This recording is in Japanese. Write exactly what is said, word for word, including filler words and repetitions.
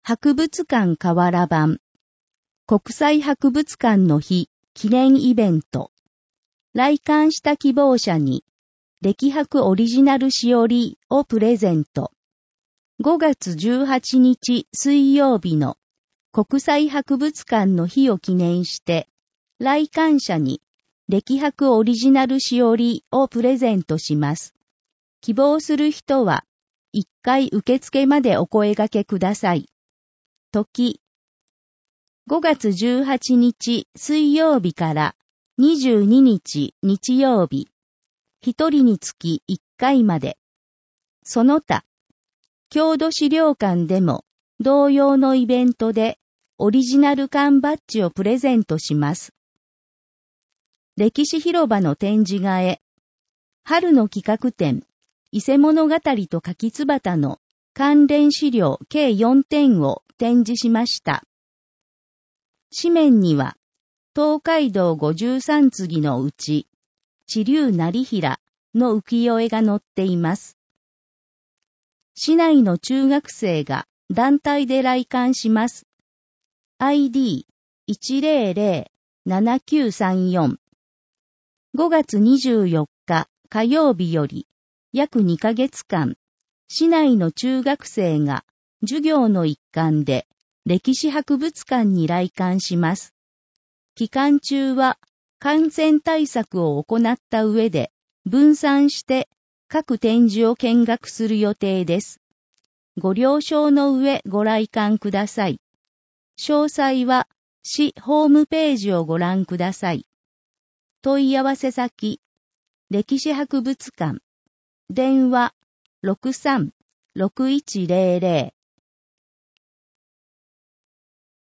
博物館河原版国際博物館の日記念イベント。来館した希望者に歴博オリジナルしおりをプレゼント。ごがつじゅうはちにち水曜日の国際博物館の日を記念して、来館者に歴博オリジナルしおりをプレゼントします。希望する人はいっかい受付までお声掛けください。時。ごがつじゅうはちにち水曜日からにじゅうににち日曜日。一人につきいっかいまで。その他、郷土資料館でも同様のイベントでオリジナル缶バッジをプレゼントします。歴史広場の展示会へ。春の企画展、伊勢物語と柿つばたの関連資料計よんてんを展示しました。紙面には、東海道ごじゅうさん次のうち、知立成平の浮世絵が載っています。市内の中学生が団体で来館します。アイディーいちぜろぜろななきゅうさんよん。ごがつにじゅうよっか火曜日より約にかげつかん、市内の中学生が授業の一環で歴史博物館に来館します。期間中は感染対策を行った上で分散して各展示を見学する予定です。ご了承の上ご来館ください。詳細は市ホームページをご覧ください。問い合わせ先、歴史博物館、電話ろくさん ろくいちぜろぜろ